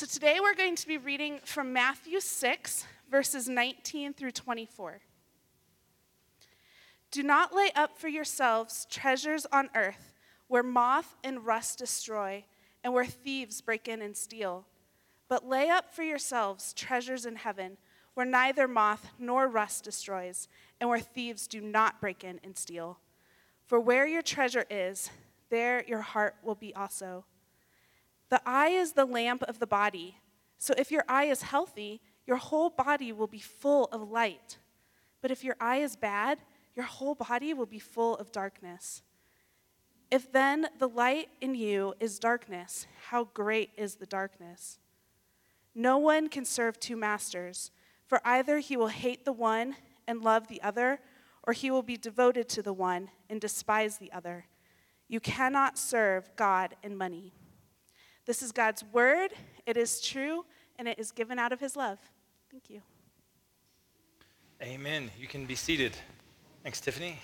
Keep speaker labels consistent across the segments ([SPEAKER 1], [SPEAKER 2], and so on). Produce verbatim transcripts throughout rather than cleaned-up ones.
[SPEAKER 1] So today we're going to be reading from Matthew six, verses nineteen through twenty-four. Do not lay up for yourselves treasures on earth, where moth and rust destroy, and where thieves break in and steal. But lay up for yourselves treasures in heaven, where neither moth nor rust destroys, and where thieves do not break in and steal. For where your treasure is, there your heart will be also. The eye is the lamp of the body. So if your eye is healthy, your whole body will be full of light. But if your eye is bad, your whole body will be full of darkness. If then the light in you is darkness, how great is the darkness? No one can serve two masters, for either he will hate the one and love the other, or he will be devoted to the one and despise the other. You cannot serve God and money. This is God's word. It is true, and it is given out of his love. Thank you.
[SPEAKER 2] Amen. You can be seated. Thanks, Tiffany.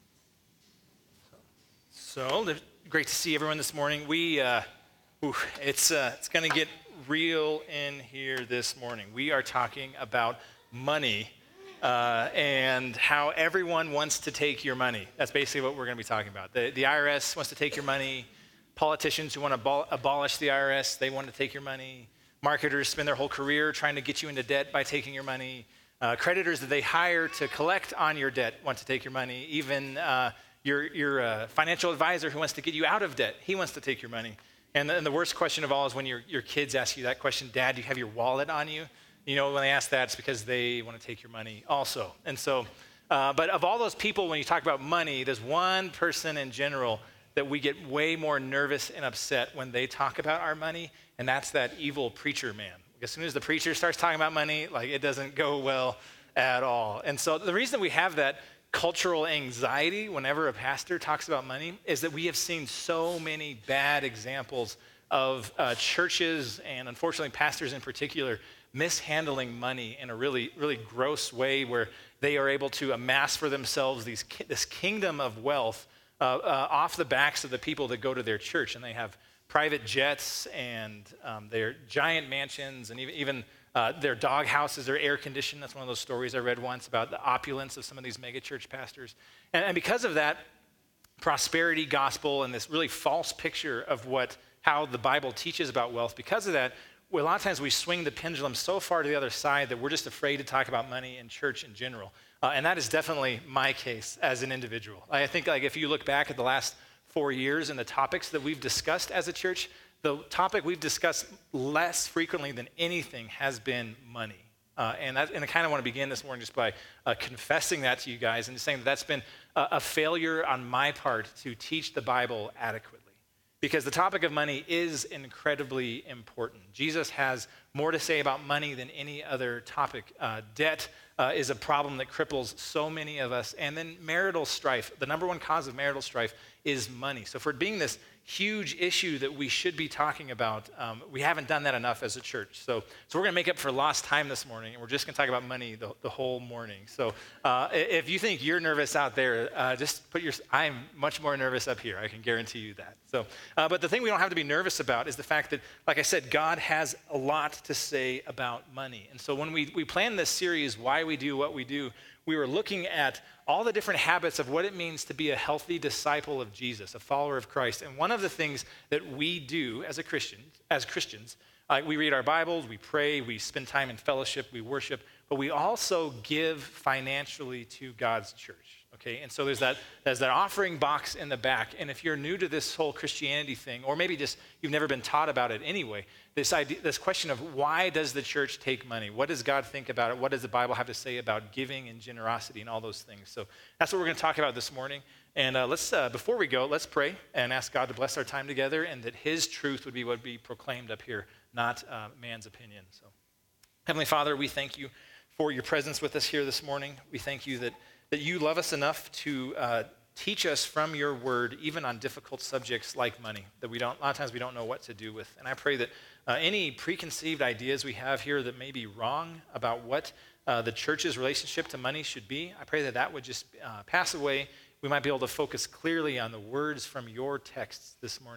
[SPEAKER 2] So, great to see everyone this morning. We, uh, ooh, it's uh, it's going to get real in here this morning. We are talking about money uh, and how everyone wants to take your money. That's basically what we're going to be talking about. The, the I R S wants to take your money. Politicians who want to abol- abolish the I R S, they want to take your money. Marketers spend their whole career trying to get you into debt by taking your money. Uh, creditors that they hire to collect on your debt want to take your money. Even uh, your, your uh, financial advisor who wants to get you out of debt, he wants to take your money. And the, and the worst question of all is when your, your kids ask you that question, Dad, do you have your wallet on you? You know, when they ask that, it's because they want to take your money also. And so, uh, but of all those people, when you talk about money, there's one person in general that we get way more nervous and upset when they talk about our money, and that's that evil preacher man. As soon as the preacher starts talking about money, like it doesn't go well at all. And so the reason we have that cultural anxiety whenever a pastor talks about money is that we have seen so many bad examples of uh, churches and unfortunately pastors in particular mishandling money in a really, really gross way where they are able to amass for themselves these this kingdom of wealth Uh, uh, off the backs of the people that go to their church, and they have private jets and um, their giant mansions and even, even uh, their dog houses are air conditioned. That's one of those stories I read once about the opulence of some of these mega church pastors. And, and because of that prosperity gospel and this really false picture of what how the Bible teaches about wealth, because of that, well, a lot of times we swing the pendulum so far to the other side that we're just afraid to talk about money in church in general. Uh, and that is definitely my case as an individual. I think like if you look back at the last four years and the topics that we've discussed as a church, the topic we've discussed less frequently than anything has been money. Uh, and, that, and I kind of want to begin this morning just by uh, confessing that to you guys and saying that that's been a, a failure on my part to teach the Bible adequately. Because the topic of money is incredibly important. Jesus has more to say about money than any other topic. Uh, debt uh, is a problem that cripples so many of us. And then marital strife. The number one cause of marital strife is money. So for it being this huge issue that we should be talking about, um, we haven't done that enough as a church. So, so we're going to make up for lost time this morning, and we're just going to talk about money the, the whole morning. So uh, if you think you're nervous out there, uh, just put your, I'm much more nervous up here. I can guarantee you that. So, uh, but the thing we don't have to be nervous about is the fact that, like I said, God has a lot to say about money. And so when we, we planned this series, Why We Do What We Do, we were looking at all the different habits of what it means to be a healthy disciple of Jesus, a follower of Christ. And one of the things that we do as a Christian, as Christians, uh, we read our Bibles, we pray, we spend time in fellowship, we worship, but we also give financially to God's church. Okay, and so there's that there's that offering box in the back. And if you're new to this whole Christianity thing, or maybe just you've never been taught about it anyway, this idea, this question of why does the church take money? What does God think about it? What does the Bible have to say about giving and generosity and all those things? So that's what we're going to talk about this morning. And uh, let's uh, before we go, let's pray and ask God to bless our time together, and that His truth would be what would be proclaimed up here, not uh, man's opinion. So, Heavenly Father, we thank you for your presence with us here this morning. We thank you that. that you love us enough to uh, teach us from your word, even on difficult subjects like money, that we don't, a lot of times we don't know what to do with. And I pray that uh, any preconceived ideas we have here that may be wrong about what uh, the church's relationship to money should be, I pray that that would just uh, pass away. We might be able to focus clearly on the words from your texts this morning,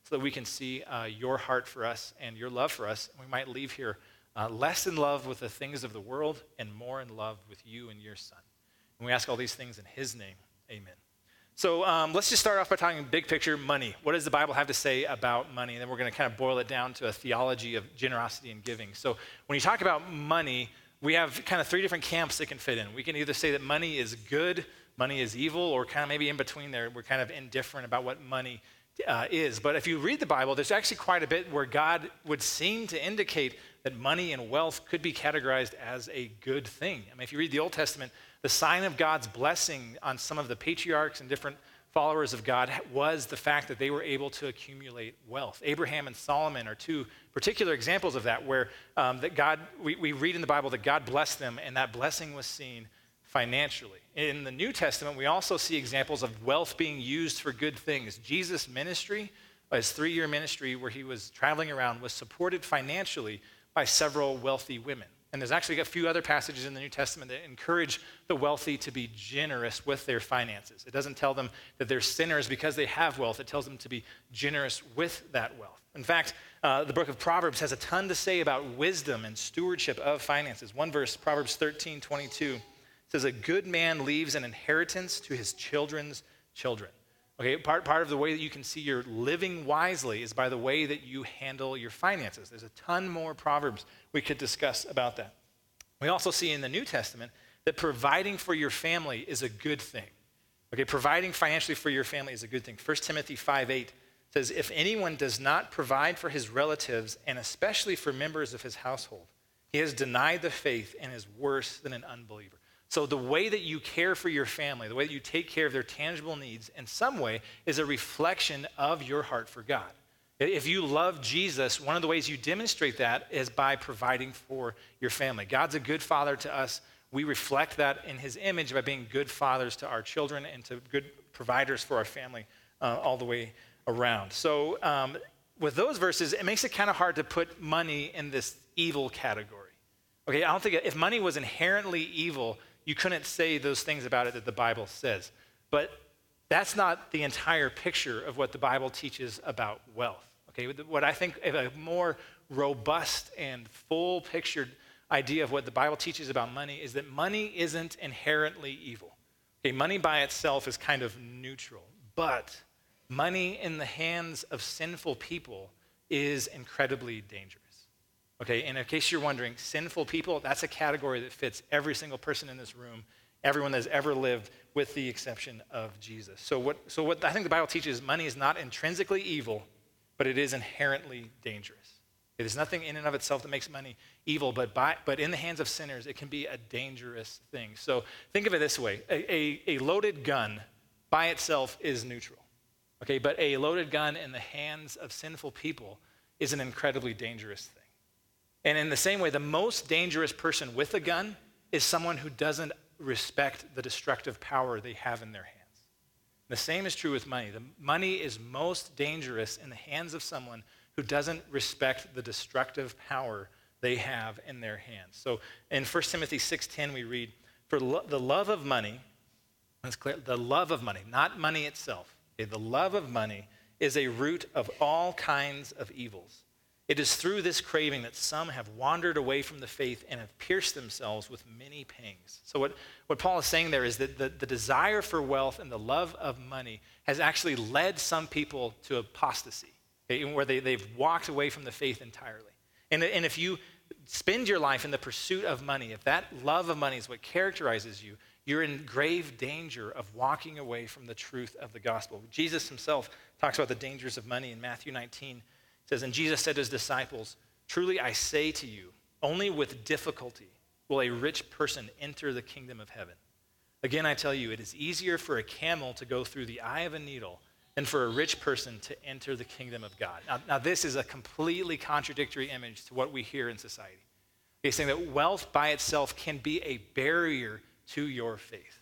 [SPEAKER 2] so that we can see uh, your heart for us and your love for us. And we might leave here uh, less in love with the things of the world and more in love with you and your Son. And we ask all these things in his name. Amen. So um, let's just start off by talking big picture money. What does the Bible have to say about money? And then we're going to kind of boil it down to a theology of generosity and giving. So when you talk about money, we have kind of three different camps it can fit in. We can either say that money is good, money is evil, or kind of maybe in between there, we're kind of indifferent about what money uh, is. But if you read the Bible, there's actually quite a bit where God would seem to indicate that money and wealth could be categorized as a good thing. I mean, if you read the Old Testament, the sign of God's blessing on some of the patriarchs and different followers of God was the fact that they were able to accumulate wealth. Abraham and Solomon are two particular examples of that, where um, that God, we, we read in the Bible that God blessed them, and that blessing was seen financially. In the New Testament, we also see examples of wealth being used for good things. Jesus' ministry, his three-year ministry where he was traveling around, was supported financially by several wealthy women. And there's actually a few other passages in the New Testament that encourage the wealthy to be generous with their finances. It doesn't tell them that they're sinners because they have wealth. It tells them to be generous with that wealth. In fact, uh, the book of Proverbs has a ton to say about wisdom and stewardship of finances. One verse, Proverbs thirteen twenty-two, says, "A good man leaves an inheritance to his children's children." Okay, part, part of the way that you can see you're living wisely is by the way that you handle your finances. There's a ton more Proverbs we could discuss about that. We also see in the New Testament that providing for your family is a good thing. Okay, providing financially for your family is a good thing. First Timothy five eight says, "If anyone does not provide for his relatives, and especially for members of his household, he has denied the faith and is worse than an unbeliever." So the way that you care for your family, the way that you take care of their tangible needs in some way is a reflection of your heart for God. If you love Jesus, one of the ways you demonstrate that is by providing for your family. God's a good father to us. We reflect that in his image by being good fathers to our children and to good providers for our family uh, all the way around. So um, with those verses, it makes it kind of hard to put money in this evil category. Okay, I don't think if money was inherently evil, you couldn't say those things about it that the Bible says. But that's not the entire picture of what the Bible teaches about wealth. Okay, what I think of a more robust and full pictured idea of what the Bible teaches about money is that money isn't inherently evil. Okay, money by itself is kind of neutral, but money in the hands of sinful people is incredibly dangerous. Okay, and in case you're wondering, sinful people, that's a category that fits every single person in this room, everyone that's ever lived, with the exception of Jesus. So what, so what I think the Bible teaches, money is not intrinsically evil, but it is inherently dangerous. It is nothing in and of itself that makes money evil, but, by, but in the hands of sinners, it can be a dangerous thing. So think of it this way. A, a, a loaded gun by itself is neutral. Okay, but a loaded gun in the hands of sinful people is an incredibly dangerous thing. And in the same way, the most dangerous person with a gun is someone who doesn't respect the destructive power they have in their hands. The same is true with money. The money is most dangerous in the hands of someone who doesn't respect the destructive power they have in their hands. So in First Timothy six ten, we read, "For lo- the love of money," that's clear, the love of money, not money itself. Okay, the love of money is a root of all kinds of evils. It is through this craving that some have wandered away from the faith and have pierced themselves with many pangs. So what, what Paul is saying there is that the, the desire for wealth and the love of money has actually led some people to apostasy, okay, where they, they've walked away from the faith entirely. And, and if you spend your life in the pursuit of money, if that love of money is what characterizes you, you're in grave danger of walking away from the truth of the gospel. Jesus himself talks about the dangers of money in Matthew nineteen. It says, "And Jesus said to his disciples, 'Truly I say to you, only with difficulty will a rich person enter the kingdom of heaven. Again, I tell you, it is easier for a camel to go through the eye of a needle than for a rich person to enter the kingdom of God.'" Now, now this is a completely contradictory image to what we hear in society. He's saying that wealth by itself can be a barrier to your faith.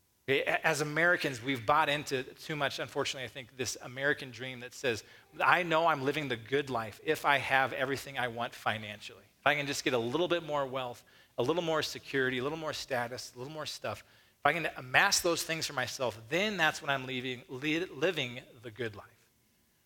[SPEAKER 2] As Americans, we've bought into too much, unfortunately, I think, this American dream that says, I know I'm living the good life if I have everything I want financially. If I can just get a little bit more wealth, a little more security, a little more status, a little more stuff, if I can amass those things for myself, then that's when I'm leaving, li- living the good life.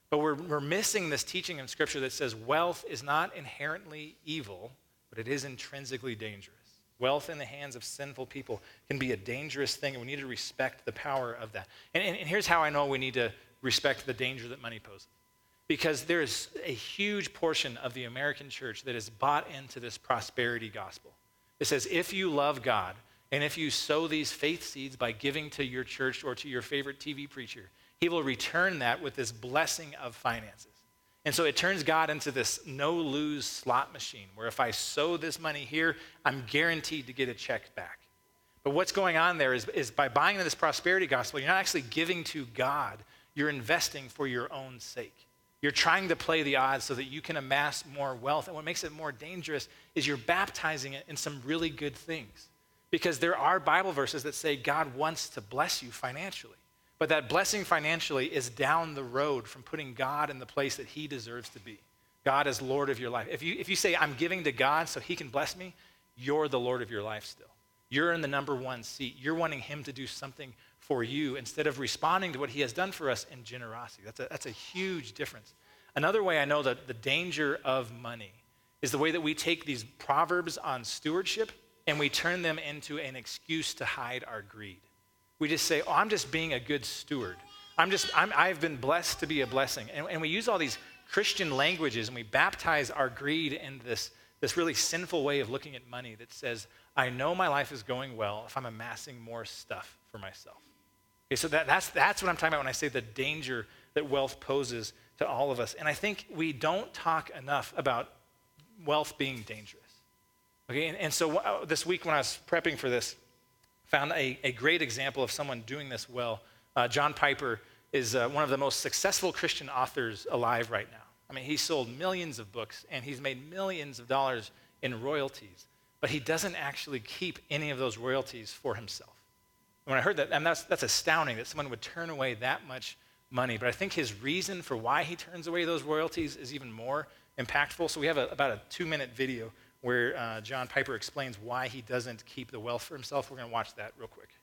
[SPEAKER 2] But we're, we're missing this teaching in Scripture that says wealth is not inherently evil, but it is intrinsically dangerous. Wealth in the hands of sinful people can be a dangerous thing, and we need to respect the power of that. And, and, and here's how I know we need to respect the danger that money poses. Because there is a huge portion of the American church that is bought into this prosperity gospel. It says, if you love God, and if you sow these faith seeds by giving to your church or to your favorite T V preacher, he will return that with this blessing of finances. And so it turns God into this no-lose slot machine, where if I sow this money here, I'm guaranteed to get a check back. But what's going on there is, is by buying into this prosperity gospel, you're not actually giving to God, you're investing for your own sake. You're trying to play the odds so that you can amass more wealth. And what makes it more dangerous is you're baptizing it in some really good things. Because there are Bible verses that say God wants to bless you financially. But that blessing financially is down the road from putting God in the place that he deserves to be. God is Lord of your life. If you, if you say, I'm giving to God so he can bless me, you're the Lord of your life still. You're in the number one seat. You're wanting him to do something for you instead of responding to what he has done for us in generosity. That's a, that's a huge difference. Another way I know that the danger of money is the way that we take these proverbs on stewardship and we turn them into an excuse to hide our greed. We just say, oh, I'm just being a good steward. I'm just, I'm, I've been blessed to be a blessing. And, and we use all these Christian languages and we baptize our greed in this, this really sinful way of looking at money that says, I know my life is going well if I'm amassing more stuff for myself. Okay, so that, that's, that's what I'm talking about when I say the danger that wealth poses to all of us. And I think we don't talk enough about wealth being dangerous. Okay, and, and so uh, this week when I was prepping for this, found a, a great example of someone doing this well. Uh, John Piper is uh, one of the most successful Christian authors alive right now. I mean, he sold millions of books and he's made millions of dollars in royalties, but he doesn't actually keep any of those royalties for himself. When I heard that, and that's, that's astounding that someone would turn away that much money, but I think his reason for why he turns away those royalties is even more impactful. So we have a, about a two-minute video where uh, John Piper explains why he doesn't keep the wealth for himself. We're going to watch that real quick.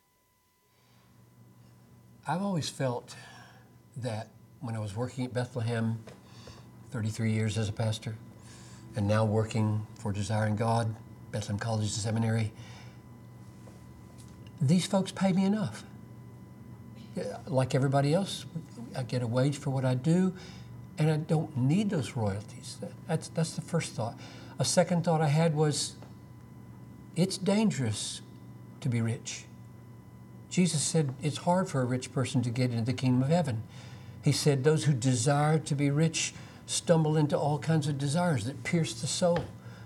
[SPEAKER 3] I've always felt that when I was working at Bethlehem, thirty-three years as a pastor, and now working for Desiring God, Bethlehem College and Seminary, these folks pay me enough. Like everybody else, I get a wage for what I do, and I don't need those royalties. That's, that's the first thought. A second thought I had was, it's dangerous to be rich. Jesus said it's hard for a rich person to get into the kingdom of heaven. He said those who desire to be rich stumble into all kinds of desires that pierce the soul.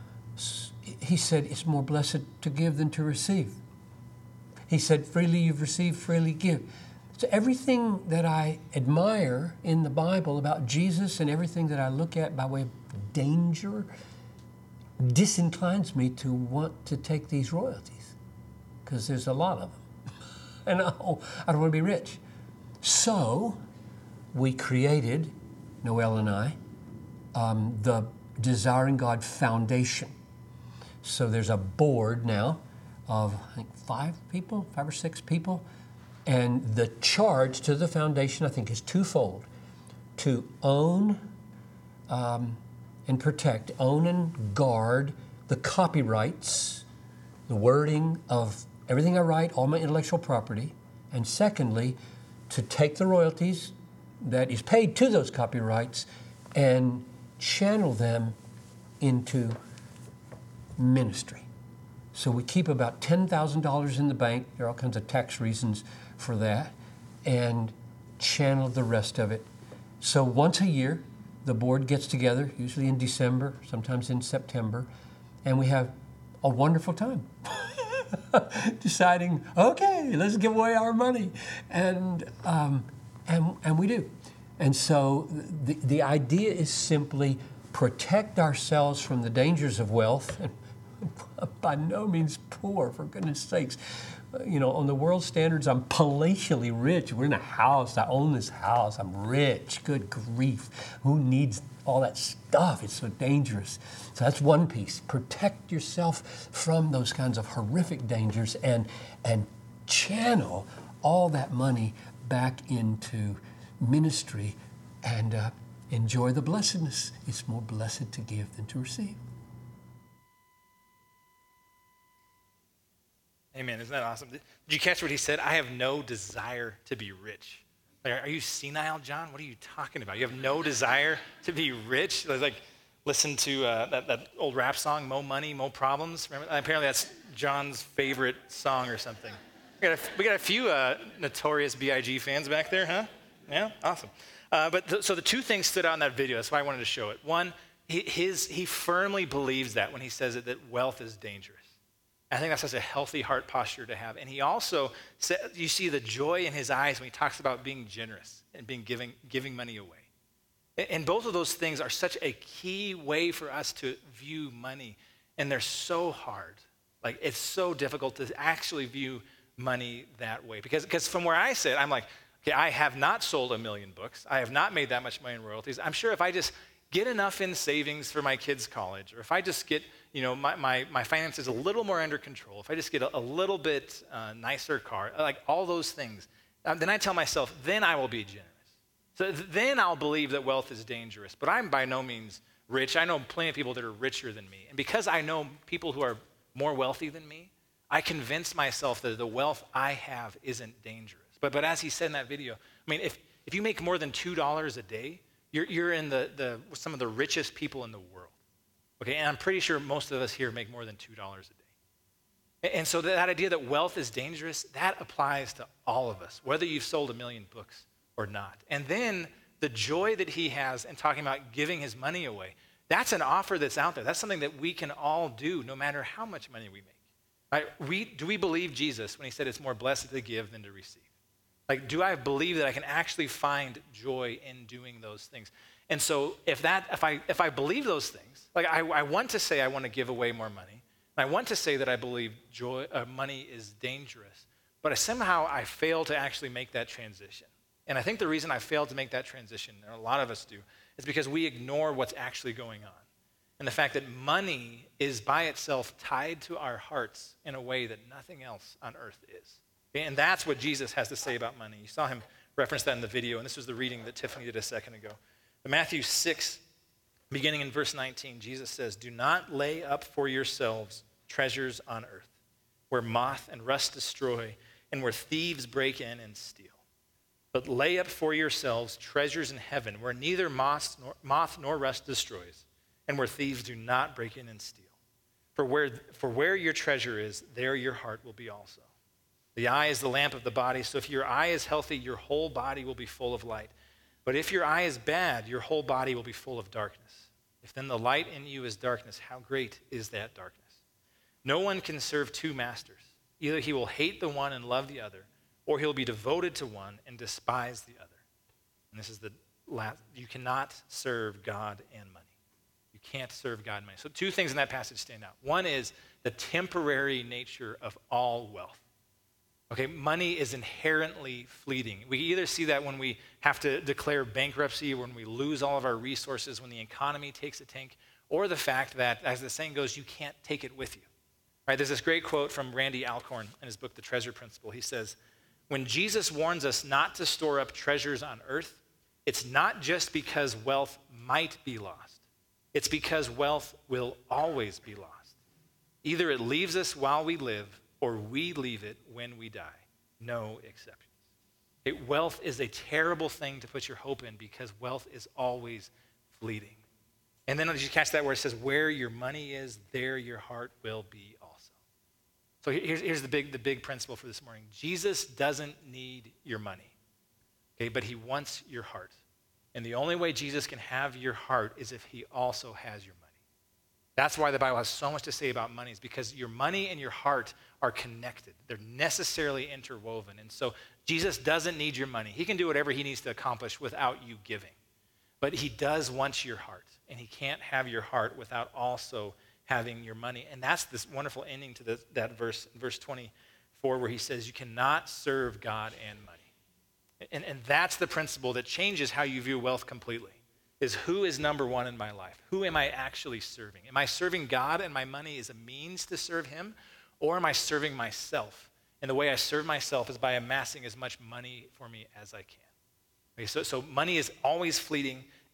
[SPEAKER 3] He said it's more blessed to give than to receive. He said, freely you've received, freely give. So everything that I admire in the Bible about Jesus and everything that I look at by way of danger disinclines me to want to take these royalties because there's a lot of them. And oh, I don't want to be rich. So we created, Noel and I, um, the Desiring God Foundation. So there's a board now of, I think, five people, five or six people. And the charge to the foundation, I think, is twofold. To own um, and protect, own and guard the copyrights, the wording of everything I write, all my intellectual property. And secondly, to take the royalties that is paid to those copyrights and channel them into ministry. So we keep about ten thousand dollars in the bank. There are all kinds of tax reasons for that, and channel the rest of it. So once a year, the board gets together, usually in December, sometimes in September, and we have a wonderful time deciding, okay, let's give away our money. And, um, and, and we do. And so the, the idea is simply protect ourselves from the dangers of wealth, and by no means poor, for goodness sakes. You know, on the world standards, I'm palatially rich. We're in a house. I own this house. I'm rich. Good grief. Who needs all that stuff? It's so dangerous. So that's one piece. Protect yourself from those kinds of horrific dangers and, and channel all that money back into ministry and, uh, enjoy the blessedness. It's more blessed to give than to receive.
[SPEAKER 2] Amen. Isn't that awesome? Did you catch what he said? I have no desire to be rich. Like, are you senile, John? What are you talking about? You have no desire to be rich? Like, listen to uh, that, that old rap song, Mo Money, Mo Problems. Remember? Apparently that's John's favorite song or something. We got a, we got a few uh, Notorious B I G fans back there, huh? Yeah, awesome. Uh, but th- so the two things stood out in that video. That's why I wanted to show it. One, he, his, he firmly believes that when he says it, that wealth is dangerous. I think that's such a healthy heart posture to have. And he also said, you see the joy in his eyes when he talks about being generous and being giving, giving money away. And both of those things are such a key way for us to view money. And they're so hard. Like, it's so difficult to actually view money that way. Because, because from where I sit, I'm like, okay, I have not sold a million books. I have not made that much money in royalties. I'm sure if I just get enough in savings for my kids' college, or if I just get, you know, my, my, my finances a little more under control, if I just get a, a little bit uh, nicer car, like all those things, uh, then I tell myself, then I will be generous. So th- then I'll believe that wealth is dangerous. But I'm by no means rich. I know plenty of people that are richer than me. And because I know people who are more wealthy than me, I convince myself that the wealth I have isn't dangerous. But but as he said in that video, I mean, if, if you make more than two dollars a day, you're, you're in the, the some of the richest people in the world. Okay, and I'm pretty sure most of us here make more than two dollars a day. And so that idea that wealth is dangerous, that applies to all of us, whether you've sold a million books or not. And then the joy that he has in talking about giving his money away, that's an offer that's out there. That's something that we can all do no matter how much money we make. Right? We, do we believe Jesus when he said it's more blessed to give than to receive? Like, do I believe that I can actually find joy in doing those things? And so if that, if I, if I believe those things, like I, I want to say I want to give away more money, and I want to say that I believe joy, uh, money is dangerous, but I, somehow I fail to actually make that transition. And I think the reason I failed to make that transition, and a lot of us do, is because we ignore what's actually going on. And the fact that money is by itself tied to our hearts in a way that nothing else on earth is. And that's what Jesus has to say about money. You saw him reference that in the video, and this was the reading that Tiffany did a second ago. In Matthew six, beginning in verse nineteen, Jesus says, "Do not lay up for yourselves treasures on earth, where moth and rust destroy, and where thieves break in and steal. But lay up for yourselves treasures in heaven, where neither moth nor, moth nor rust destroys, and where thieves do not break in and steal. For where, for where your treasure is, there your heart will be also. The eye is the lamp of the body, so if your eye is healthy, your whole body will be full of light. But if your eye is bad, your whole body will be full of darkness. If then the light in you is darkness, how great is that darkness? No one can serve two masters. Either he will hate the one and love the other, or he'll be devoted to one and despise the other." And this is the last, you cannot serve God and money. You can't serve God and money. So two things in that passage stand out. One is the temporary nature of all wealth. Okay, money is inherently fleeting. We either see that when we have to declare bankruptcy, when we lose all of our resources, when the economy takes a tank, or the fact that, as the saying goes, you can't take it with you. Right? There's this great quote from Randy Alcorn in his book, The Treasure Principle. He says, "When Jesus warns us not to store up treasures on earth, it's not just because wealth might be lost. It's because wealth will always be lost. Either it leaves us while we live, or we leave it when we die. No exceptions." Okay, wealth is a terrible thing to put your hope in because wealth is always fleeting. And then did you catch that where it says, where your money is, there your heart will be also. So here's, here's the big, the big principle for this morning. Jesus doesn't need your money, okay, but he wants your heart. And the only way Jesus can have your heart is if he also has your money. That's why the Bible has so much to say about money, is because your money and your heart are connected. They're necessarily interwoven. And so Jesus doesn't need your money. He can do whatever he needs to accomplish without you giving. But he does want your heart, and he can't have your heart without also having your money. And that's this wonderful ending to the, that verse, verse twenty-four, where he says you cannot serve God and money. And, and that's the principle that changes how you view wealth completely. Is who is number one in my life? Who am I actually serving? Am I serving God and my money is a means to serve him? Or am I serving myself? And the way I serve myself is by amassing as much money for me as I can. Okay, so, so money is always fleeting,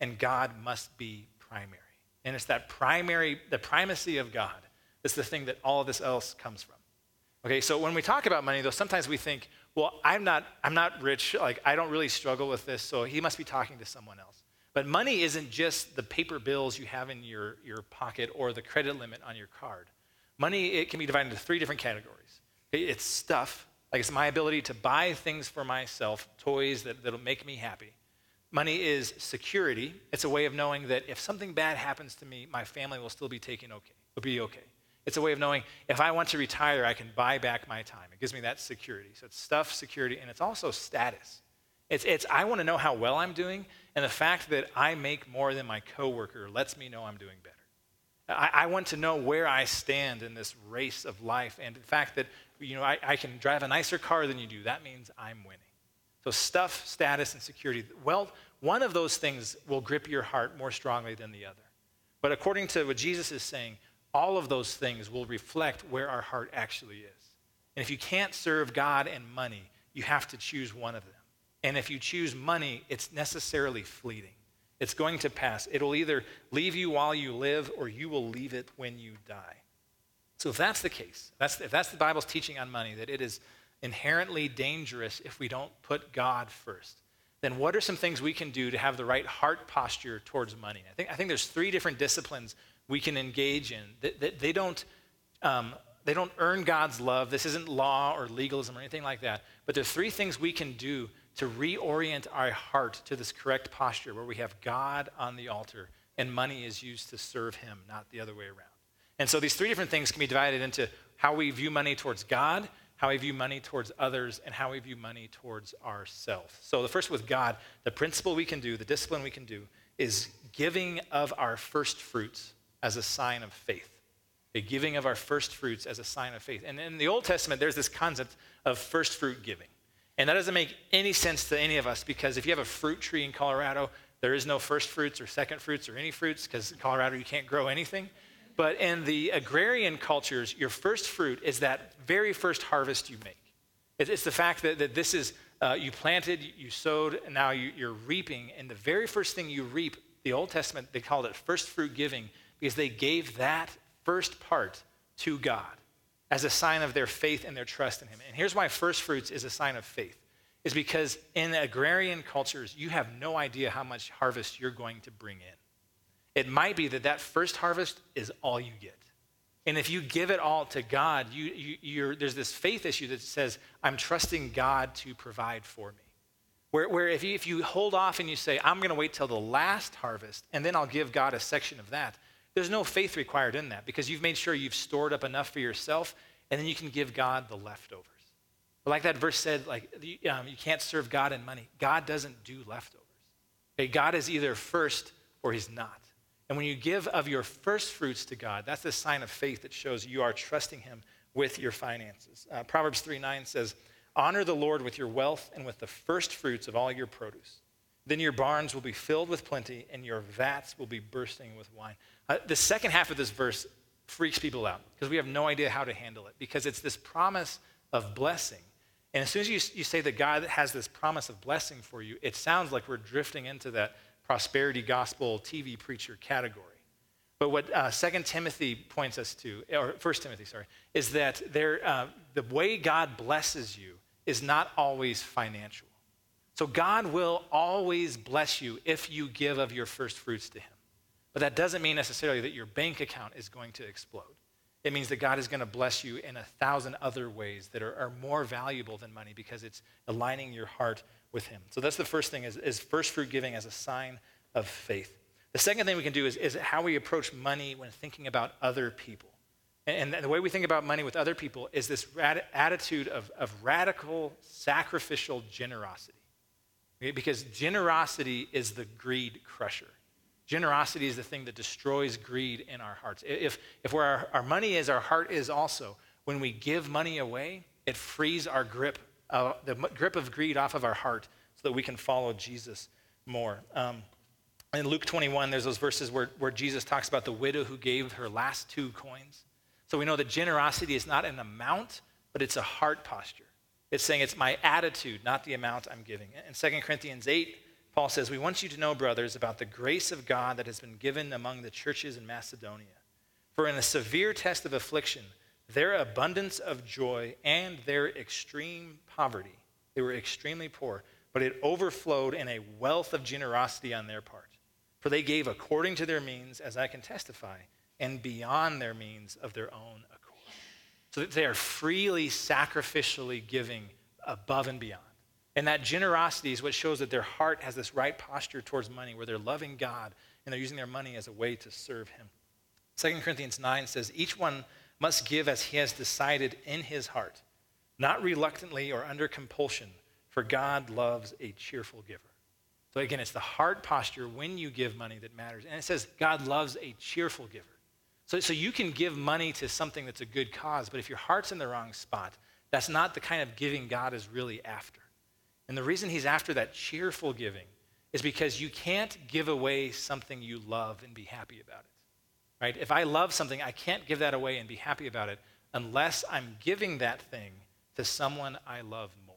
[SPEAKER 2] and God must be primary. And it's that primary, the primacy of God is the thing that all of this else comes from. Okay, so when we talk about money, though, sometimes we think, well, I'm not, I'm not rich, like I don't really struggle with this, so he must be talking to someone else. But money isn't just the paper bills you have in your, your pocket or the credit limit on your card. Money, it can be divided into three different categories. It's stuff, like it's my ability to buy things for myself, toys that, that'll make me happy. Money is security. It's a way of knowing that if something bad happens to me, my family will still be taken okay, will be okay. It's a way of knowing if I want to retire, I can buy back my time. It gives me that security. So it's stuff, security, and it's also status. It's, it's I want to know how well I'm doing, and the fact that I make more than my coworker lets me know I'm doing better. I, I want to know where I stand in this race of life, and the fact that you know I, I can drive a nicer car than you do, that means I'm winning. So stuff, status, and security. Well, one of those things will grip your heart more strongly than the other. But according to what Jesus is saying, all of those things will reflect where our heart actually is. And if you can't serve God and money, you have to choose one of them. And if you choose money, it's necessarily fleeting. It's going to pass. It'll either leave you while you live or you will leave it when you die. So if that's the case, that's, if that's the Bible's teaching on money, that it is inherently dangerous if we don't put God first, then what are some things we can do to have the right heart posture towards money? I think, I think there's three different disciplines we can engage in. That, that they, don't, um, they don't earn God's love. This isn't law or legalism or anything like that. But there are three things we can do to reorient our heart to this correct posture where we have God on the altar and money is used to serve him, not the other way around. And so these three different things can be divided into how we view money towards God, how we view money towards others, and how we view money towards ourselves. So the first with God, the principle we can do, the discipline we can do, is giving of our first fruits as a sign of faith. The giving of our first fruits as a sign of faith. And in the Old Testament, there's this concept of first fruit giving. And that doesn't make any sense to any of us because if you have a fruit tree in Colorado, there is no first fruits or second fruits or any fruits because in Colorado you can't grow anything. But in the agrarian cultures, your first fruit is that very first harvest you make. It's the fact that, that this is, uh, you planted, you sowed, and now you, you're reaping. And the very first thing you reap, the Old Testament, they called it first fruit giving because they gave that first part to God as a sign of their faith and their trust in him. And here's why first fruits is a sign of faith, is because in agrarian cultures, you have no idea how much harvest you're going to bring in. It might be that that first harvest is all you get. And if you give it all to God, you, you, you're, there's this faith issue that says, I'm trusting God to provide for me. Where, where if, you, if you hold off and you say, I'm going to wait till the last harvest, and then I'll give God a section of that, there's no faith required in that because you've made sure you've stored up enough for yourself, and then you can give God the leftovers. But like that verse said, like um, you can't serve God and money. God doesn't do leftovers. Okay, God is either first or he's not. And when you give of your first fruits to God, that's the sign of faith that shows you are trusting him with your finances. Uh, Proverbs three nine says, honor the Lord with your wealth and with the first fruits of all your produce. Then your barns will be filled with plenty and your vats will be bursting with wine. Uh, the second half of this verse freaks people out because we have no idea how to handle it because it's this promise of blessing. And as soon as you, you say that God has this promise of blessing for you, it sounds like we're drifting into that prosperity gospel T V preacher category. But what uh, Second Timothy points us to, or First Timothy, sorry, is that there, uh, the way God blesses you is not always financial. So God will always bless you if you give of your first fruits to him. But that doesn't mean necessarily that your bank account is going to explode. It means that God is going to bless you in a thousand other ways that are, are more valuable than money because it's aligning your heart with him. So that's the first thing is, is first fruit giving as a sign of faith. The second thing we can do is, is how we approach money when thinking about other people. And, and the way we think about money with other people is this rad- attitude of, of radical sacrificial generosity. Okay? Because generosity is the greed crusher. Generosity is the thing that destroys greed in our hearts. If, if where our, our money is, our heart is also, when we give money away, it frees our grip, uh, the grip of greed off of our heart so that we can follow Jesus more. Um, in Luke twenty-one, there's those verses where, where Jesus talks about the widow who gave her last two coins. So we know that generosity is not an amount, but it's a heart posture. It's saying it's my attitude, not the amount I'm giving. In Second Corinthians eight, Paul says, "We want you to know, brothers, about the grace of God that has been given among the churches in Macedonia. For in a severe test of affliction, their abundance of joy and their extreme poverty," they were extremely poor, "but it overflowed in a wealth of generosity on their part. For they gave according to their means, as I can testify, and beyond their means of their own accord." So that they are freely, sacrificially giving above and beyond. And that generosity is what shows that their heart has this right posture towards money, where they're loving God and they're using their money as a way to serve him. Second Corinthians nine says, "Each one must give as he has decided in his heart, not reluctantly or under compulsion, for God loves a cheerful giver." So again, it's the heart posture when you give money that matters. And it says God loves a cheerful giver. So, so you can give money to something that's a good cause, but if your heart's in the wrong spot, that's not the kind of giving God is really after. And the reason he's after that cheerful giving is because you can't give away something you love and be happy about it, right? If I love something, I can't give that away and be happy about it unless I'm giving that thing to someone I love more.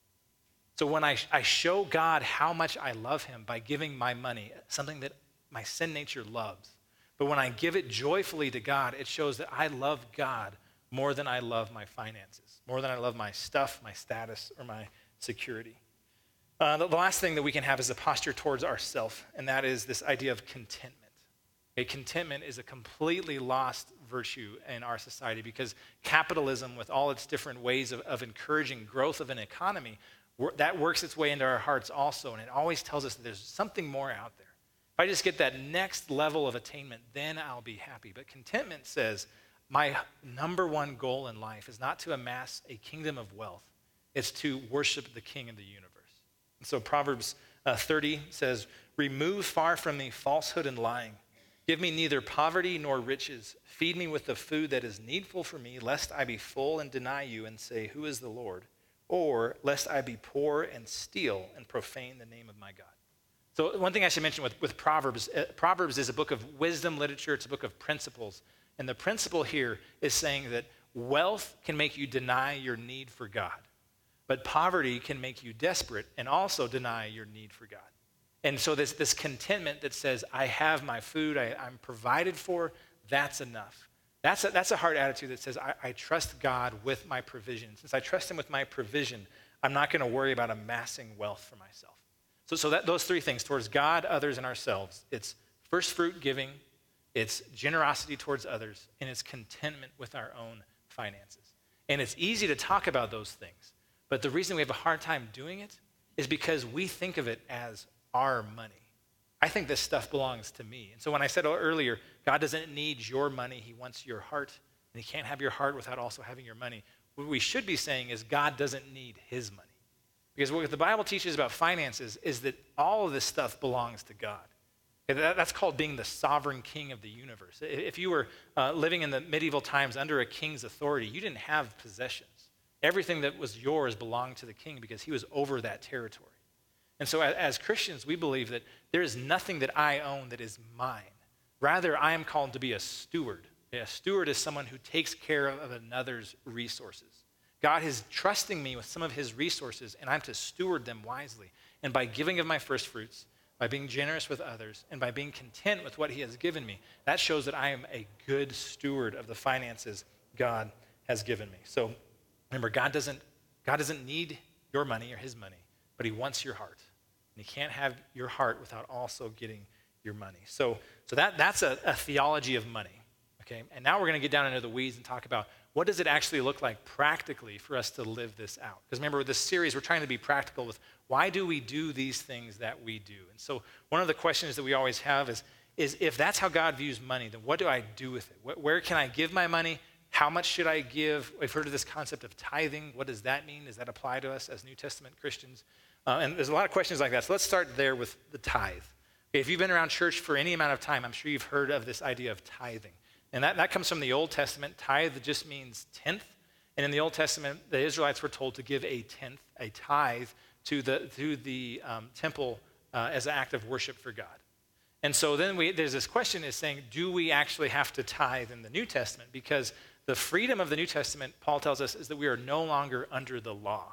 [SPEAKER 2] So when I, I show God how much I love him by giving my money, something that my sin nature loves, but when I give it joyfully to God, it shows that I love God more than I love my finances, more than I love my stuff, my status, or my security. Uh, the, the last thing that we can have is a posture towards ourself, and that is this idea of contentment. Okay, contentment is a completely lost virtue in our society because capitalism, with all its different ways of, of encouraging growth of an economy, that works its way into our hearts also, and it always tells us that there's something more out there. If I just get that next level of attainment, then I'll be happy. But contentment says, my number one goal in life is not to amass a kingdom of wealth. It's to worship the King of the universe. And so Proverbs uh, thirty says, "Remove far from me falsehood and lying. Give me neither poverty nor riches. Feed me with the food that is needful for me, lest I be full and deny you and say, 'Who is the Lord?' Or lest I be poor and steal and profane the name of my God." So one thing I should mention with, with Proverbs, uh, Proverbs is a book of wisdom literature. It's a book of principles. And the principle here is saying that wealth can make you deny your need for God. But poverty can make you desperate and also deny your need for God. And so this, this contentment that says, I have my food, I, I'm provided for, that's enough. That's a, that's a heart attitude that says, I, I trust God with my provision. Since I trust him with my provision, I'm not going to worry about amassing wealth for myself. So, so that those three things, towards God, others, and ourselves, it's first fruit giving, it's generosity towards others, and it's contentment with our own finances. And it's easy to talk about those things, but the reason we have a hard time doing it is because we think of it as our money. I think this stuff belongs to me. And so when I said earlier, God doesn't need your money, he wants your heart, and he can't have your heart without also having your money. What we should be saying is God doesn't need his money. Because what the Bible teaches about finances is that all of this stuff belongs to God. That's called being the sovereign king of the universe. If you were uh, living in the medieval times under a king's authority, you didn't have possessions. Everything that was yours belonged to the king because he was over that territory. And so as, as Christians, we believe that there is nothing that I own that is mine. Rather, I am called to be a steward. A steward is someone who takes care of another's resources. God is trusting me with some of his resources, and I'm to steward them wisely. And by giving of my first fruits, by being generous with others, and by being content with what he has given me, that shows that I am a good steward of the finances God has given me. So remember, God doesn't, God doesn't need your money or his money, but he wants your heart. And he can't have your heart without also getting your money. So, so that, that's a, a theology of money, okay? And now we're going to get down into the weeds and talk about what does it actually look like practically for us to live this out? Because remember, with this series, we're trying to be practical with why do we do these things that we do? And so one of the questions that we always have is, is if that's how God views money, then what do I do with it? Where can I give my money? How much should I give? We've heard of this concept of tithing. What does that mean? Does that apply to us as New Testament Christians? Uh, and there's a lot of questions like that. So let's start there with the tithe. Okay, if you've been around church for any amount of time, I'm sure you've heard of this idea of tithing. And that, that comes from the Old Testament. Tithe just means tenth. And in the Old Testament, the Israelites were told to give a tenth, a tithe, to the, to the um, temple uh, as an act of worship for God. And so then we, there's this question is saying, do we actually have to tithe in the New Testament? Because the freedom of the New Testament, Paul tells us, is that we are no longer under the law.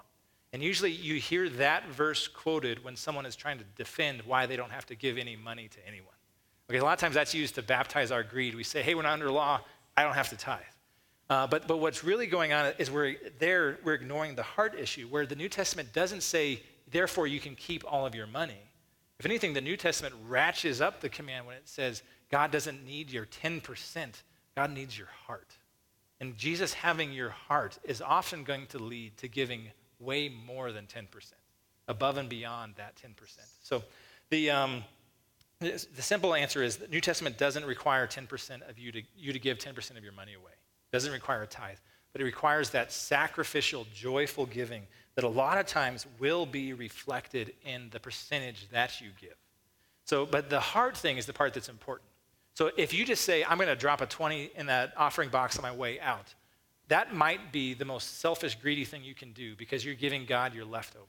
[SPEAKER 2] And usually you hear that verse quoted when someone is trying to defend why they don't have to give any money to anyone. Okay, a lot of times that's used to baptize our greed. We say, hey, we're not under law, I don't have to tithe. Uh, but, but what's really going on is we're there, we're ignoring the heart issue, where the New Testament doesn't say, therefore you can keep all of your money. If anything, the New Testament ratchets up the command when it says, God doesn't need your ten percent, God needs your heart. And Jesus having your heart is often going to lead to giving way more than ten percent, above and beyond that ten percent. So the, um, the simple answer is the New Testament doesn't require ten percent of you to, you to give ten percent of your money away. It doesn't require a tithe, but it requires that sacrificial, joyful giving that a lot of times will be reflected in the percentage that you give. So, but the heart thing is the part that's important. So if you just say, I'm going to drop a twenty in that offering box on my way out, that might be the most selfish, greedy thing you can do because you're giving God your leftovers.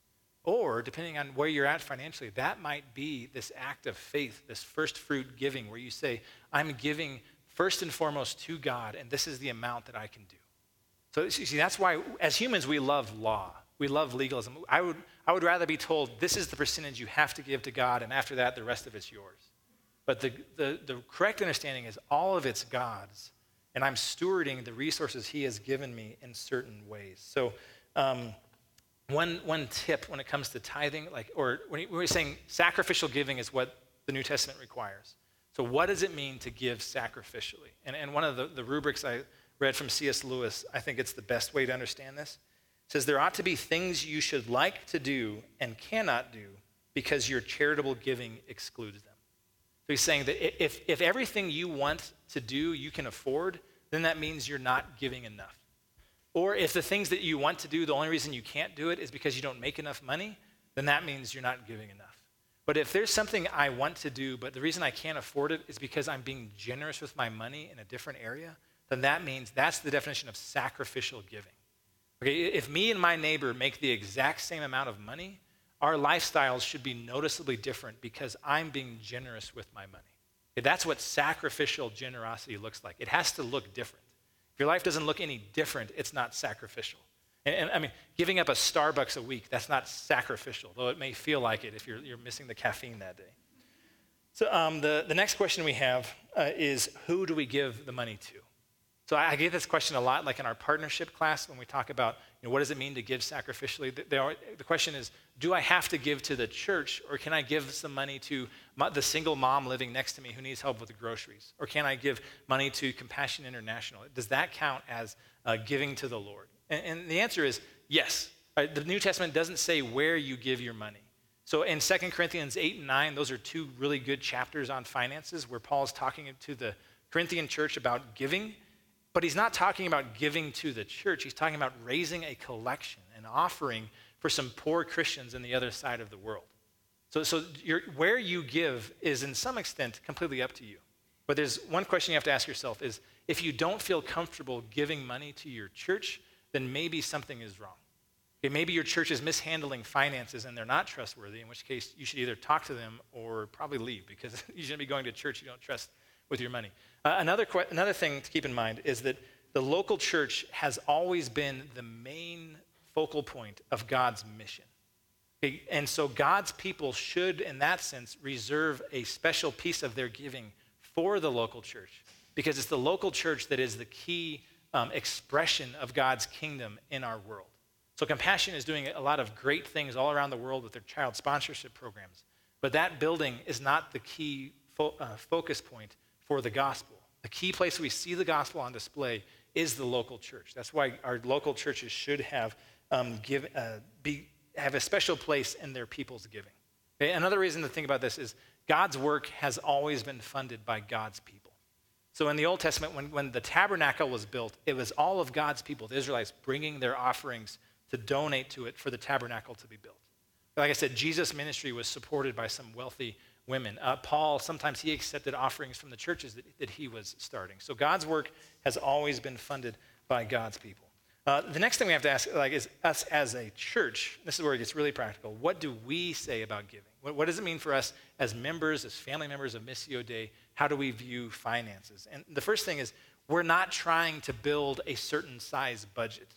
[SPEAKER 2] Or, depending on where you're at financially, that might be this act of faith, this first fruit giving, where you say, I'm giving first and foremost to God, and this is the amount that I can do. So you see, that's why, as humans, we love law. We love legalism. I would, I would rather be told, this is the percentage you have to give to God, and after that, the rest of it's yours. But the, the, the correct understanding is all of it's God's, and I'm stewarding the resources he has given me in certain ways. So um, one, one tip when it comes to tithing, like, or when we're saying sacrificial giving is what the New Testament requires. So what does it mean to give sacrificially? And, and one of the, the rubrics I read from C S Lewis, I think it's the best way to understand this. It says, there ought to be things you should like to do and cannot do because your charitable giving excludes them. So he's saying that if, if everything you want to do you can afford, then that means you're not giving enough. Or if the things that you want to do, the only reason you can't do it is because you don't make enough money, then that means you're not giving enough. But if there's something I want to do, but the reason I can't afford it is because I'm being generous with my money in a different area, then that means that's the definition of sacrificial giving. Okay, if me and my neighbor make the exact same amount of money, our lifestyles should be noticeably different because I'm being generous with my money. Okay, that's what sacrificial generosity looks like. It has to look different. If your life doesn't look any different, it's not sacrificial. And, and I mean, giving up a Starbucks a week, that's not sacrificial, though it may feel like it if you're, you're missing the caffeine that day. So um, the, the next question we have uh, is, who do we give the money to? So I, I get this question a lot, like in our partnership class when we talk about, you know, what does it mean to give sacrificially? The, the, the question is, do I have to give to the church, or can I give some money to my, the single mom living next to me who needs help with the groceries? Or can I give money to Compassion International? Does that count as uh, giving to the Lord? And, and the answer is yes. Right? The New Testament doesn't say where you give your money. So in Second Corinthians eight and nine, those are two really good chapters on finances where Paul is talking to the Corinthian church about giving. But he's not talking about giving to the church. He's talking about raising a collection, an offering for some poor Christians in the other side of the world. So, so your, where you give is in some extent completely up to you. But there's one question you have to ask yourself is, if you don't feel comfortable giving money to your church, then maybe something is wrong. Okay, maybe your church is mishandling finances and they're not trustworthy, in which case you should either talk to them or probably leave, because you shouldn't be going to a church you don't trust with your money. Uh, another, another thing to keep in mind is that the local church has always been the main focal point of God's mission. Okay, and so God's people should, in that sense, reserve a special piece of their giving for the local church, because it's the local church that is the key um, expression of God's kingdom in our world. So Compassion is doing a lot of great things all around the world with their child sponsorship programs, but that building is not the key fo- uh, focus point for the gospel. The key place we see the gospel on display is the local church. That's why our local churches should have um, give, uh, be, have a special place in their people's giving. Okay? Another reason to think about this is God's work has always been funded by God's people. So in the Old Testament, when, when the tabernacle was built, it was all of God's people, the Israelites, bringing their offerings to donate to it for the tabernacle to be built. Like I said, Jesus' ministry was supported by some wealthy women. Uh, Paul, sometimes he accepted offerings from the churches that, that he was starting. So God's work has always been funded by God's people. Uh, the next thing we have to ask like, is us as a church, this is where it gets really practical. What do we say about giving? What, what does it mean for us as members, as family members of Missio Dei? How do we view finances? And the first thing is, we're not trying to build a certain size budget.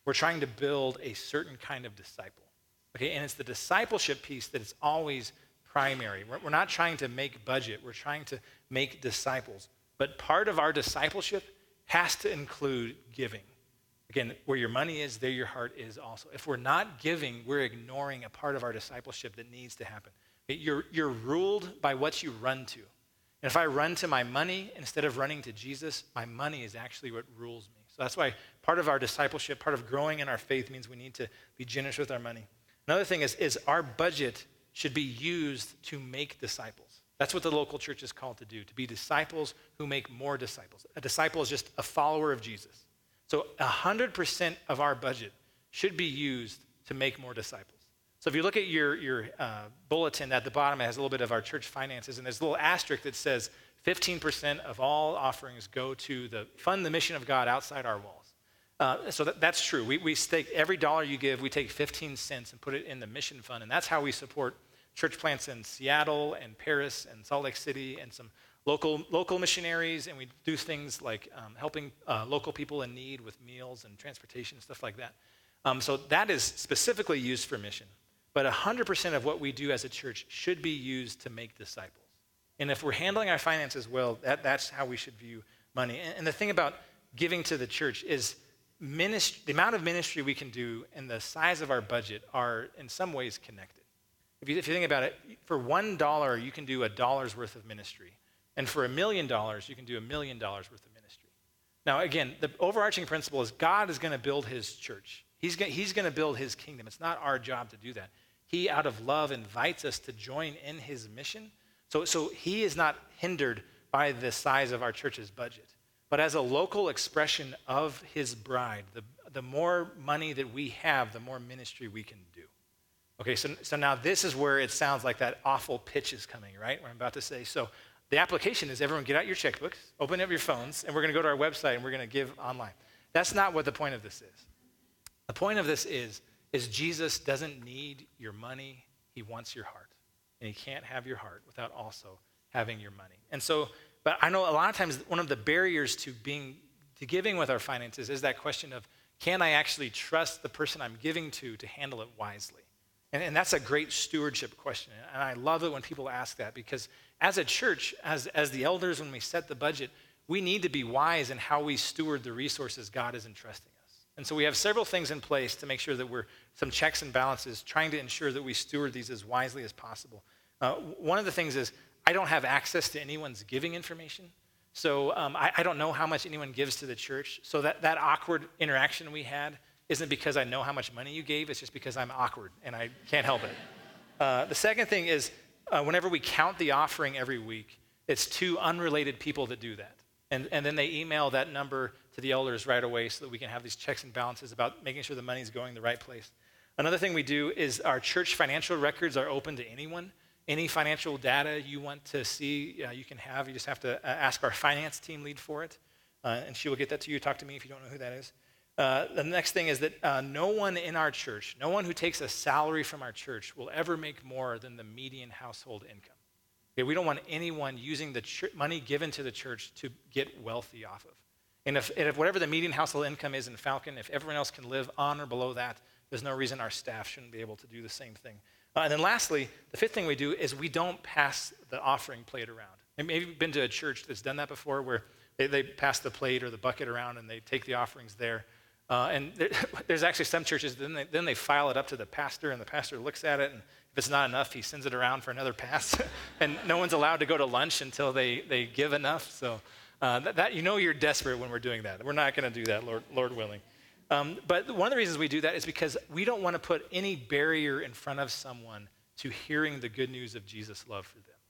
[SPEAKER 2] we're trying to build a certain kind of disciple. Okay, and it's the discipleship piece that is always primary. We're, we're not trying to make budget, we're trying to make disciples. But part of our discipleship has to include giving. Again, where your money is, there your heart is also. If we're not giving, we're ignoring a part of our discipleship that needs to happen. You're, you're ruled by what you run to. And if I run to my money instead of running to Jesus, my money is actually what rules me. So that's why part of our discipleship, part of growing in our faith means we need to be generous with our money. Another thing is, is our budget should be used to make disciples. That's what the local church is called to do, to be disciples who make more disciples. A disciple is just a follower of Jesus. So one hundred percent of our budget should be used to make more disciples. So if you look at your, your uh, bulletin at the bottom, it has a little bit of our church finances, and there's a little asterisk that says fifteen percent of all offerings go to the fund the mission of God outside our walls. Uh, so that, that's true. We, we take every dollar you give, we take fifteen cents and put it in the mission fund, and that's how we support church plants in Seattle and Paris and Salt Lake City and some local local missionaries, and we do things like um, helping uh, local people in need with meals and transportation and stuff like that. Um, so that is specifically used for mission. But one hundred percent of what we do as a church should be used to make disciples. And if we're handling our finances well, that, that's how we should view money. And, and the thing about giving to the church is ministry, the amount of ministry we can do and the size of our budget are in some ways connected. If you, if you think about it, for one dollar, you can do a dollar's worth of ministry. And for a million dollars, you can do a million dollars worth of ministry. Now, again, the overarching principle is God is going to build his church. He's going, he's going to build his kingdom. It's not our job to do that. He, out of love, invites us to join in his mission. So, so he is not hindered by the size of our church's budget. But as a local expression of his bride, the, the more money that we have, the more ministry we can do. Okay, so, so now this is where it sounds like that awful pitch is coming, right? What I'm about to say. So the application is everyone get out your checkbooks, open up your phones, and we're going to go to our website and we're going to give online. That's not what the point of this is. The point of this is, is Jesus doesn't need your money. He wants your heart. And he can't have your heart without also having your money. And so, but I know a lot of times one of the barriers to being, to giving with our finances is that question of, can I actually trust the person I'm giving to to handle it wisely? And, and that's a great stewardship question. And I love it when people ask that, because as a church, as, as the elders, when we set the budget, we need to be wise in how we steward the resources God is entrusting us. And so we have several things in place to make sure that we're some checks and balances, trying to ensure that we steward these as wisely as possible. Uh, one of the things is I don't have access to anyone's giving information. So um, I, I don't know how much anyone gives to the church. So that, that awkward interaction we had isn't because I know how much money you gave. It's just because I'm awkward and I can't help it. Uh, the second thing is uh, whenever we count the offering every week, it's two unrelated people that do that. And, and then they email that number to the elders right away so that we can have these checks and balances about making sure the money's going the right place. Another thing we do is our church financial records are open to anyone. Any financial data you want to see, uh, you can have. You just have to uh, ask our finance team lead for it, uh, and she will get that to you. Talk to me if you don't know who that is. Uh, the next thing is that uh, no one in our church, no one who takes a salary from our church will ever make more than the median household income. Okay, we don't want anyone using the ch- money given to the church to get wealthy off of. And if, and if whatever the median household income is in Falcon, if everyone else can live on or below that, there's no reason our staff shouldn't be able to do the same thing. Uh, and then lastly, the fifth thing we do is we don't pass the offering plate around. And maybe you've been to a church that's done that before, where they, they pass the plate or the bucket around and they take the offerings there. Uh, and there, there's actually some churches, then they, then they file it up to the pastor, and the pastor looks at it, and if it's not enough, he sends it around for another pass. And no one's allowed to go to lunch until they, they give enough. So uh, that, that you know you're desperate when we're doing that. We're not going to do that, Lord, Lord willing. Um, but one of the reasons we do that is because we don't want to put any barrier in front of someone to hearing the good news of Jesus' love for them.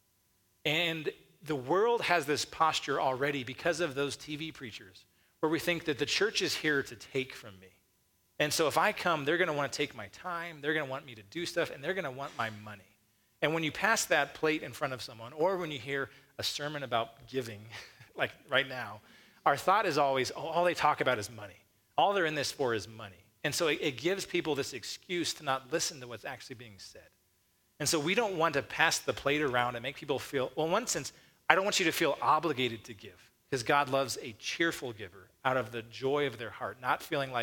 [SPEAKER 2] And the world has this posture already because of those T V preachers, where we think that the church is here to take from me. And so if I come, they're going to want to take my time, they're going to want me to do stuff, and they're going to want my money. And when you pass that plate in front of someone, or when you hear a sermon about giving, like right now, our thought is always, oh, all they talk about is money. All they're in this for is money. And so it, it gives people this excuse to not listen to what's actually being said. And so we don't want to pass the plate around and make people feel, well, in one sense, I don't want you to feel obligated to give, because God loves a cheerful giver out of the joy of their heart, not feeling like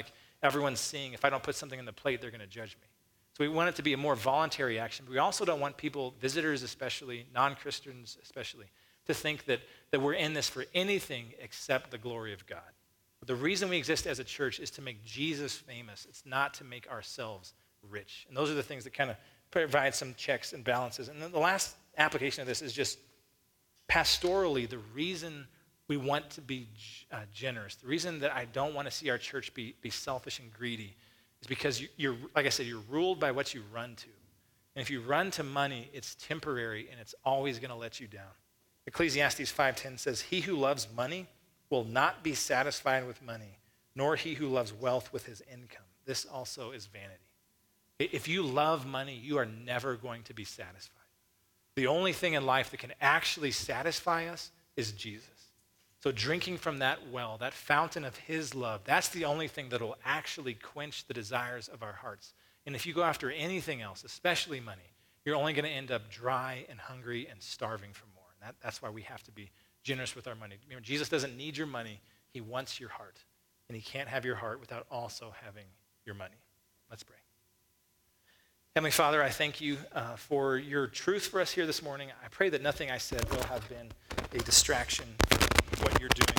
[SPEAKER 2] everyone's seeing if I don't put something on the plate, they're going to judge me. So we want it to be a more voluntary action. But we also don't want people, visitors especially, non-Christians especially, to think that, that we're in this for anything except the glory of God. But the reason we exist as a church is to make Jesus famous. It's not to make ourselves rich. And those are the things that kind of provide some checks and balances. And then the last application of this is just pastorally, the reason we want to be uh, generous, the reason that I don't want to see our church be, be selfish and greedy is because you, you're, like I said, you're ruled by what you run to. And if you run to money, it's temporary and it's always going to let you down. Ecclesiastes five ten says, "He who loves money will not be satisfied with money, nor he who loves wealth with his income. This also is vanity." If you love money, you are never going to be satisfied. The only thing in life that can actually satisfy us is Jesus. So drinking from that well, that fountain of his love, that's the only thing that will actually quench the desires of our hearts. And if you go after anything else, especially money, you're only going to end up dry and hungry and starving for more. And that, that's why we have to be generous with our money. Remember, Jesus doesn't need your money. He wants your heart. And he can't have your heart without also having your money. Let's pray. Heavenly Father, I thank you uh, for your truth for us here this morning. I pray that nothing I said will have been a distraction from what you're doing.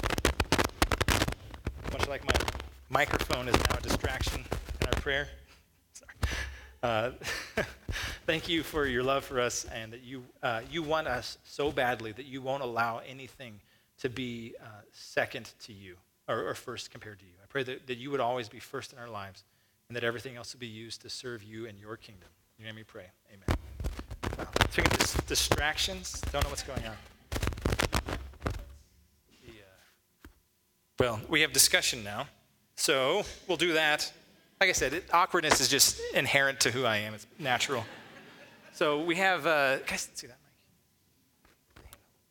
[SPEAKER 2] Much like my microphone is now a distraction in our prayer. Sorry. Uh, thank you for your love for us and that you uh, you want us so badly that you won't allow anything to be uh, second to you or, or first compared to you. I pray that, that you would always be first in our lives and that everything else will be used to serve you and your kingdom. In your name we pray. Amen. Wow. Speaking of dis- distractions, don't know what's going on. The, uh, well, we have discussion now, so we'll do that. Like I said, it, awkwardness is just inherent to who I am. It's natural. So we have, uh, guys, see that mic?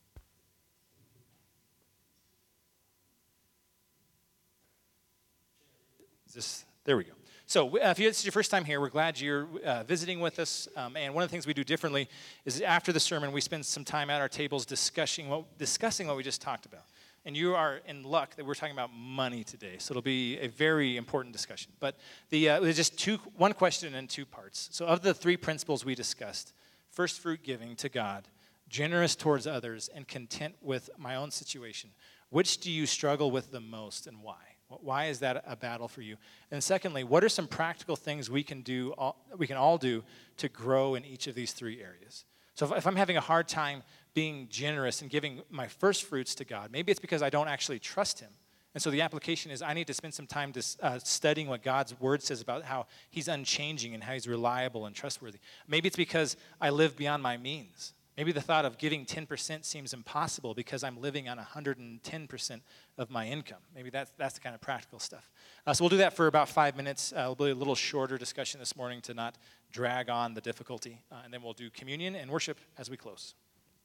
[SPEAKER 2] Is this, there we go. So uh, if this is your first time here, we're glad you're uh, visiting with us. Um, and one of the things we do differently is after the sermon, we spend some time at our tables discussing what, discussing what we just talked about. And you are in luck that we're talking about money today. So it'll be a very important discussion. But the, uh, there's just two, one question and two parts. So of the three principles we discussed, first fruit giving to God, generous towards others, and content with my own situation, which do you struggle with the most and why? Why is that a battle for you? And secondly, what are some practical things we can do, all, we can all do to grow in each of these three areas? So if, if I'm having a hard time being generous and giving my first fruits to God, maybe it's because I don't actually trust him. And so the application is I need to spend some time to, uh, studying what God's word says about how he's unchanging and how he's reliable and trustworthy. Maybe it's because I live beyond my means. Maybe the thought of giving ten percent seems impossible because I'm living on one hundred ten percent of my income. Maybe that's, that's the kind of practical stuff. Uh, so we'll do that for about five minutes. Uh, it'll be a little shorter discussion this morning to not drag on the difficulty. Uh, and then we'll do communion and worship as we close.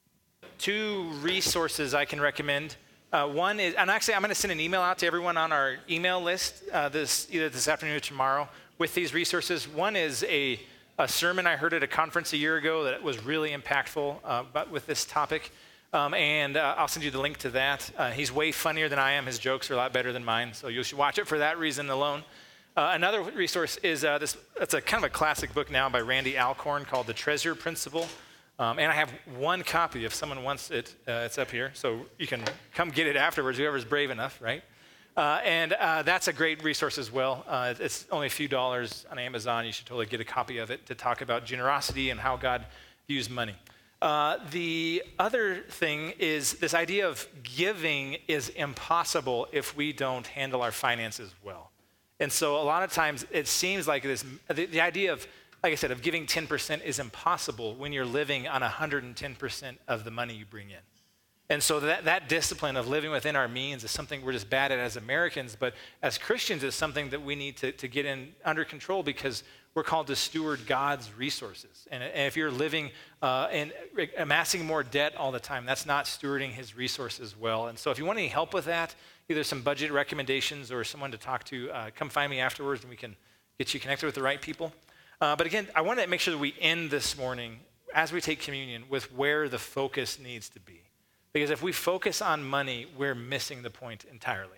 [SPEAKER 2] Two resources I can recommend. Uh, one is, and actually I'm going to send an email out to everyone on our email list uh, this either this afternoon or tomorrow with these resources. One is a A sermon I heard at a conference a year ago that was really impactful uh, but with this topic. Um, and uh, I'll send you the link to that. Uh, he's way funnier than I am. His jokes are a lot better than mine, so you should watch it for that reason alone. Uh, another resource is uh, this. It's a kind of a classic book now by Randy Alcorn called The Treasure Principle. Um, and I have one copy. If someone wants it, uh, it's up here. So you can come get it afterwards, whoever's brave enough, right? Uh, and uh, that's a great resource as well. Uh, it's only a few dollars on Amazon. You should totally get a copy of it to talk about generosity and how God views money. Uh, the other thing is this idea of giving is impossible if we don't handle our finances well. And so a lot of times it seems like this, the, the idea of, like I said, of giving ten percent is impossible when you're living on one hundred ten percent of the money you bring in. And so that, that discipline of living within our means is something we're just bad at as Americans, but as Christians it's something that we need to, to get in under control because we're called to steward God's resources. And, and if you're living uh, and amassing more debt all the time, that's not stewarding his resources well. And so if you want any help with that, either some budget recommendations or someone to talk to, uh, come find me afterwards and we can get you connected with the right people. Uh, but again, I want to make sure that we end this morning as we take communion with where the focus needs to be. Because if we focus on money, we're missing the point entirely. The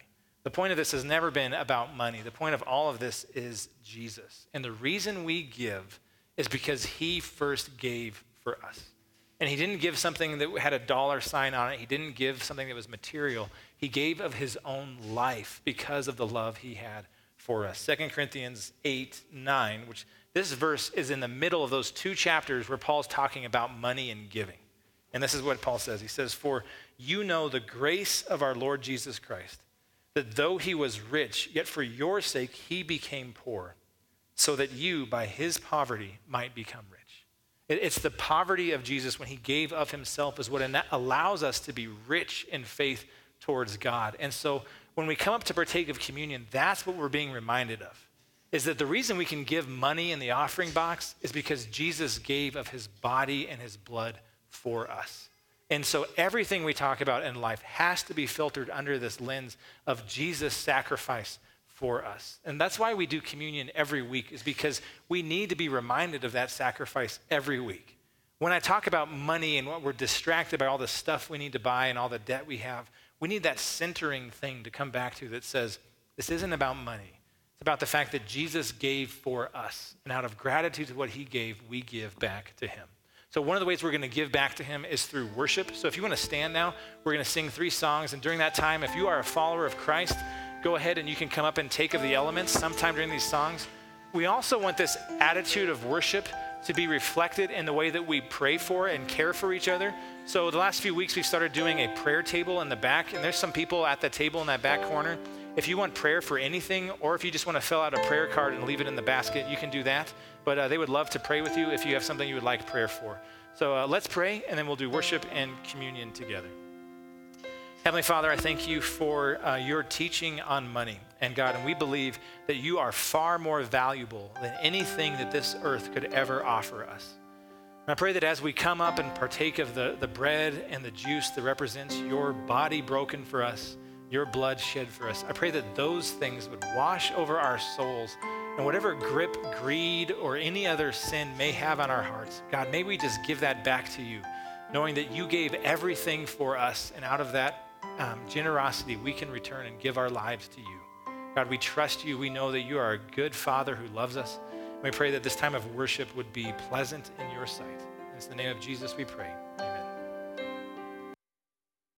[SPEAKER 2] The point of this has never been about money. The point of all of this is Jesus. And the reason we give is because he first gave for us. And he didn't give something that had a dollar sign on it. He didn't give something that was material. He gave of his own life because of the love he had for us. Second Corinthians eight, nine, which this verse is in the middle of those two chapters where Paul's talking about money and giving. And this is what Paul says. He says, "For you know the grace of our Lord Jesus Christ, that though he was rich, yet for your sake he became poor, so that you by his poverty might become rich." It's the poverty of Jesus when he gave of himself is what allows us to be rich in faith towards God. And so when we come up to partake of communion, that's what we're being reminded of, is that the reason we can give money in the offering box is because Jesus gave of his body and his blood for us. And so everything we talk about in life has to be filtered under this lens of Jesus' sacrifice for us. And that's why we do communion every week, is because we need to be reminded of that sacrifice every week. When I talk about money and what we're distracted by all the stuff we need to buy and all the debt we have, we need that centering thing to come back to that says, this isn't about money. It's about the fact that Jesus gave for us. And out of gratitude to what he gave, we give back to him. So one of the ways we're going to give back to him is through worship. So if you want to stand now, we're going to sing three songs. And during that time, if you are a follower of Christ, go ahead and you can come up and take of the elements sometime during these songs. We also want this attitude of worship to be reflected in the way that we pray for and care for each other. So the last few weeks, we've started doing a prayer table in the back. And there's some people at the table in that back corner. If you want prayer for anything, or if you just want to fill out a prayer card and leave it in the basket, you can do that. But uh, they would love to pray with you if you have something you would like prayer for. So uh, let's pray, and then we'll do worship and communion together. Heavenly Father, I thank you for uh, your teaching on money. And God, and we believe that you are far more valuable than anything that this earth could ever offer us. And I pray that as we come up and partake of the, the bread and the juice that represents your body broken for us, your blood shed for us, I pray that those things would wash over our souls, and whatever grip, greed, or any other sin may have on our hearts, God, may we just give that back to you, knowing that you gave everything for us, and out of that um, generosity, we can return and give our lives to you. God, we trust you. We know that you are a good Father who loves us. We pray that this time of worship would be pleasant in your sight. It's the name of Jesus we pray.